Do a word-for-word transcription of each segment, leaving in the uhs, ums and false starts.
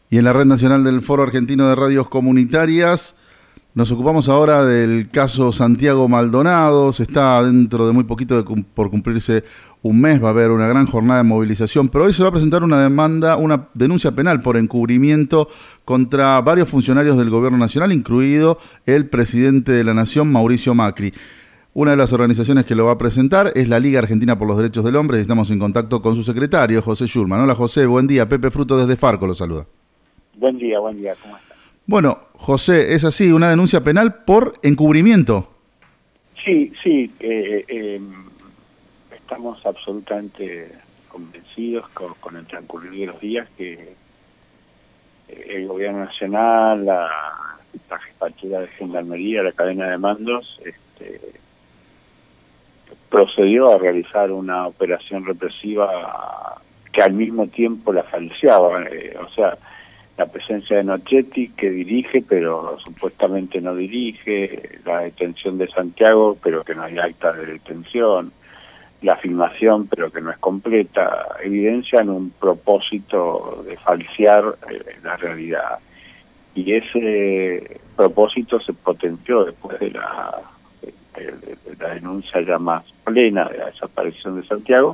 Y en la Red Nacional del Foro Argentino de Radios Comunitarias nos ocupamos ahora del caso Santiago Maldonado. Se está dentro de muy poquito de cum- por cumplirse un mes, va a haber una gran jornada de movilización, pero hoy se va a presentar una demanda, una denuncia penal por encubrimiento contra varios funcionarios del Gobierno Nacional, incluido el presidente de la Nación, Mauricio Macri. Una de las organizaciones que lo va a presentar es la Liga Argentina por los Derechos del Hombre y estamos en contacto con su secretario, José Schulman. Hola José, buen día. Pepe Fruto desde Farco lo saluda. Buen día, buen día, ¿cómo estás? Bueno, José, es así, una denuncia penal por encubrimiento. Sí, sí, eh, eh, estamos absolutamente convencidos con, con el transcurrir de los días que eh, el Gobierno Nacional, la, la jefatura de Gendarmería, la cadena de mandos, este, procedió a realizar una operación represiva que al mismo tiempo la falseaba, eh, o sea, la presencia de Nochetti, que dirige, pero supuestamente no dirige, la detención de Santiago, pero que no hay acta de detención, la filmación, pero que no es completa, evidencian un propósito de falsear eh, la realidad. Y ese propósito se potenció después de la, de, de, de la denuncia ya más plena de la desaparición de Santiago.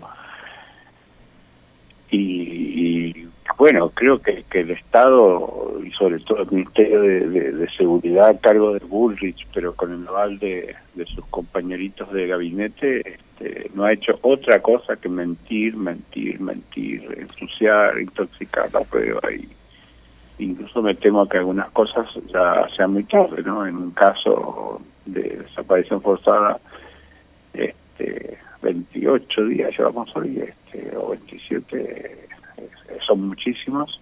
Y, y bueno, creo que, que el Estado y sobre todo el Ministerio de, de, de Seguridad a cargo de Bullrich, pero con el aval de, de sus compañeritos de gabinete, este, no ha hecho otra cosa que mentir, mentir, mentir, ensuciar, intoxicar la prueba. Y incluso me temo que algunas cosas ya sean muy tarde, ¿no? En un caso de desaparición forzada, este, veintiocho días llevamos hoy, este, o veintisiete, son muchísimos,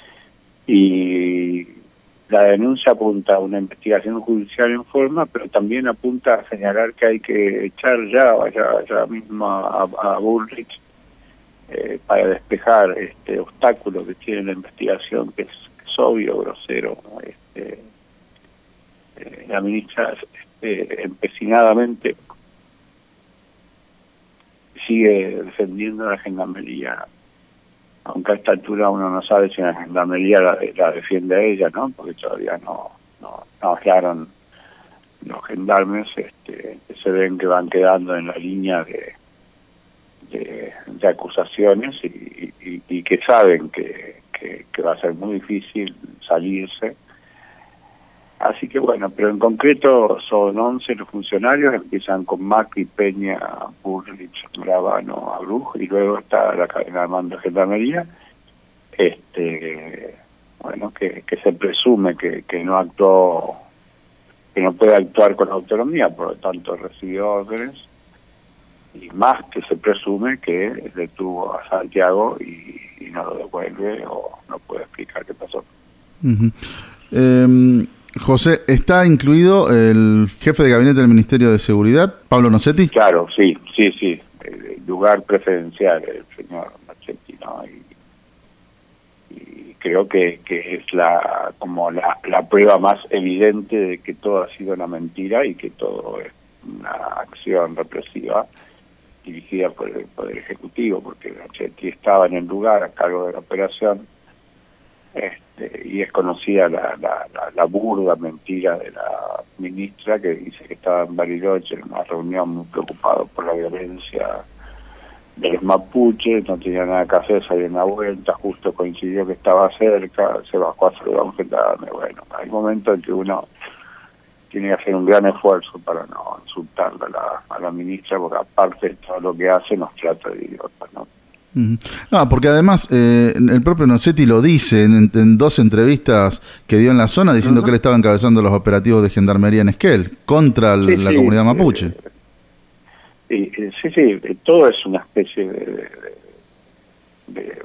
y la denuncia apunta a una investigación judicial en forma, pero también apunta a señalar que hay que echar ya, ya, ya mismo a, a Bullrich eh, para despejar este obstáculo que tiene la investigación, que es, que es obvio, grosero. Este, eh, la ministra este, empecinadamente sigue defendiendo la Gendarmería, aunque a esta altura uno no sabe si la Gendarmería la, la defiende a ella, ¿no? Porque todavía no no, no aclaran los gendarmes, este, que se ven que van quedando en la línea de de, de acusaciones y, y, y que saben que, que, que va a ser muy difícil salirse. Así que bueno, pero en concreto son once los funcionarios, empiezan con Macri, Peña, Bullrich, Gravano, Abruj, y luego está la cadena de mando de Gendarmería, este, bueno, que, que se presume que, que no actuó, que no puede actuar con autonomía, por lo tanto recibió órdenes, y más que se presume que detuvo a Santiago y, y no lo devuelve o no puede explicar qué pasó. Uh-huh. eh... José, ¿está incluido el jefe de gabinete del Ministerio de Seguridad, Pablo Nochetti? Claro, sí, sí, sí. El lugar preferencial, el señor Nochetti, ¿no? Y, y creo que, que es la como la, la prueba más evidente de que todo ha sido una mentira y que todo es una acción represiva dirigida por el Poder Ejecutivo, porque Nochetti estaba en el lugar a cargo de la operación. Este, y es conocida la, la, la, la burda mentira de la ministra, que dice que estaba en Bariloche en una reunión muy preocupado por la violencia de los mapuches, no tenía nada que hacer, salió en la vuelta, justo coincidió que estaba cerca, se bajó a saludar a un gendarme. Bueno, hay momentos en que uno tiene que hacer un gran esfuerzo para no insultarle a la, a la ministra, porque aparte de todo lo que hace nos trata de idiotas, ¿no? No, porque además eh, el propio Nochetti lo dice en, en dos entrevistas que dio en la zona, diciendo uh-huh. que él estaba encabezando los operativos de Gendarmería en Esquel contra sí, la sí, comunidad mapuche. Eh, eh, sí, sí, todo es una especie de, de, de, de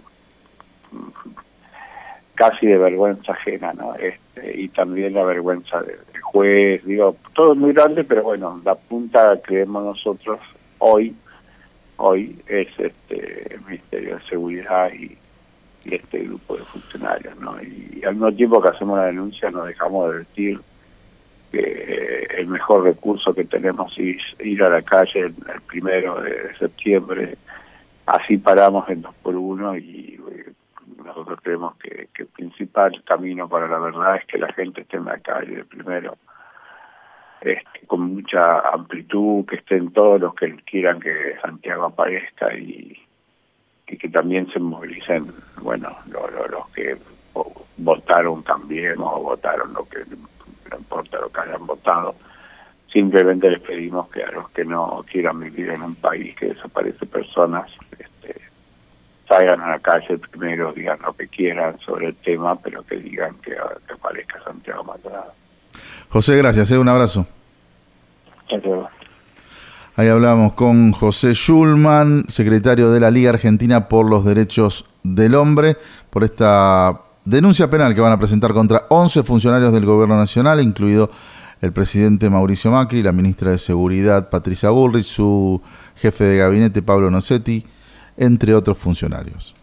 casi de vergüenza ajena, ¿no? Este, y también la vergüenza del de juez, digo, todo es muy grande, pero bueno, la punta creemos nosotros hoy hoy es este el Ministerio de Seguridad y, y este grupo de funcionarios, ¿no? Y, y al mismo tiempo que hacemos la denuncia nos dejamos de decir que el mejor recurso que tenemos es ir a la calle el, el primero de septiembre, así paramos en dos por uno y, y nos nosotros creemos que, que el principal camino para la verdad es que la gente esté en la calle primero, este, con mucha amplitud, que estén todos los que quieran que Santiago aparezca y, y que también se movilicen, bueno, lo, lo, los que votaron Cambiemos o votaron lo que, no importa lo que hayan votado. Simplemente les pedimos que a los que no quieran vivir en un país que desaparece personas, este, salgan a la calle primero, digan lo que quieran sobre el tema, pero que digan que, que aparezca Santiago Maldonado. José, gracias, ¿eh? Un abrazo. Gracias. Ahí hablamos con José Schulman, secretario de la Liga Argentina por los Derechos del Hombre, por esta denuncia penal que van a presentar contra once funcionarios del Gobierno Nacional, incluido el presidente Mauricio Macri, la ministra de Seguridad Patricia Bullrich, su jefe de gabinete Pablo Nocetti, entre otros funcionarios.